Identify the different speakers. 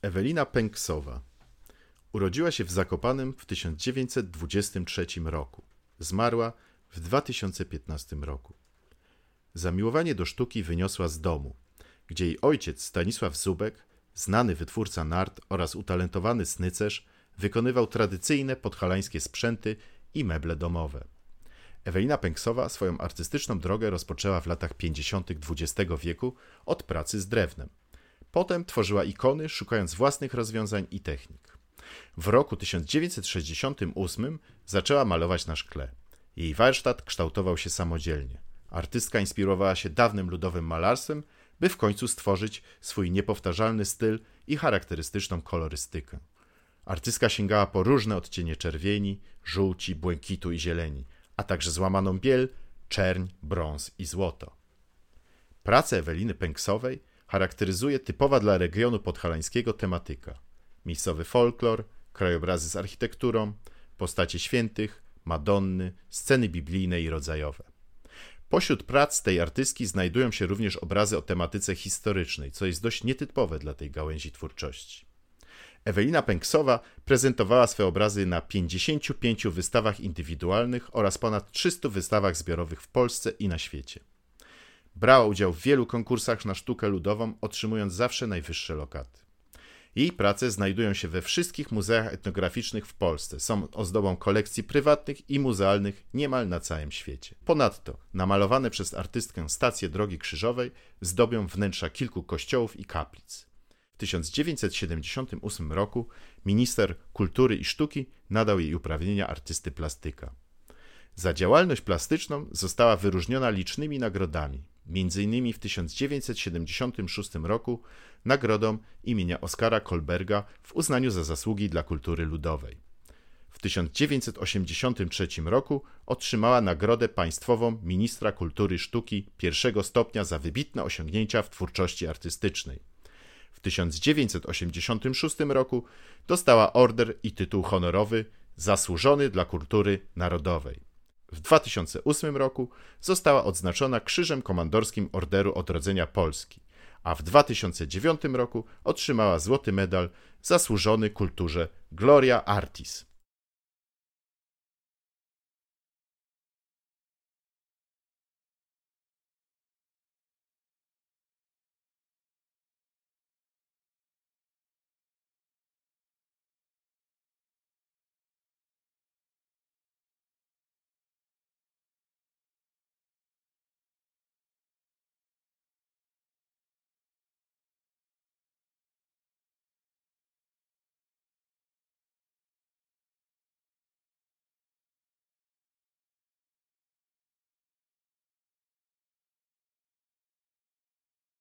Speaker 1: Ewelina Pęksowa urodziła się w Zakopanem w 1923 roku. Zmarła w 2015 roku. Zamiłowanie do sztuki wyniosła z domu, gdzie jej ojciec Stanisław Zubek, znany wytwórca nart oraz utalentowany snycerz, wykonywał tradycyjne podhalańskie sprzęty i meble domowe. Ewelina Pęksowa swoją artystyczną drogę rozpoczęła w latach 50. XX wieku od pracy z drewnem. Potem tworzyła ikony, szukając własnych rozwiązań i technik. W roku 1968 zaczęła malować na szkle. Jej warsztat kształtował się samodzielnie. Artystka inspirowała się dawnym ludowym malarstwem, by w końcu stworzyć swój niepowtarzalny styl i charakterystyczną kolorystykę. Artystka sięgała po różne odcienie czerwieni, żółci, błękitu i zieleni, a także złamaną biel, czerń, brąz i złoto. Pracę Eweliny Pęksowej charakteryzuje typowa dla regionu podhalańskiego tematyka. Miejscowy folklor, krajobrazy z architekturą, postacie świętych, Madonny, sceny biblijne i rodzajowe. Pośród prac tej artystki znajdują się również obrazy o tematyce historycznej, co jest dość nietypowe dla tej gałęzi twórczości. Ewelina Pęksowa prezentowała swe obrazy na 55 wystawach indywidualnych oraz ponad 300 wystawach zbiorowych w Polsce i na świecie. Brała udział w wielu konkursach na sztukę ludową, otrzymując zawsze najwyższe lokaty. Jej prace znajdują się we wszystkich muzeach etnograficznych w Polsce, są ozdobą kolekcji prywatnych i muzealnych niemal na całym świecie. Ponadto namalowane przez artystkę stacje Drogi Krzyżowej zdobią wnętrza kilku kościołów i kaplic. W 1978 roku minister kultury i sztuki nadał jej uprawnienia artysty plastyka. Za działalność plastyczną została wyróżniona licznymi nagrodami, m.in. w 1976 roku nagrodą imienia Oskara Kolberga w uznaniu za zasługi dla kultury ludowej. W 1983 roku otrzymała nagrodę państwową ministra kultury i sztuki pierwszego stopnia za wybitne osiągnięcia w twórczości artystycznej. W 1986 roku dostała order i tytuł honorowy Zasłużony dla kultury narodowej. W 2008 roku została odznaczona Krzyżem Komandorskim Orderu Odrodzenia Polski, a w 2009 roku otrzymała złoty medal Zasłużony kulturze Gloria Artis.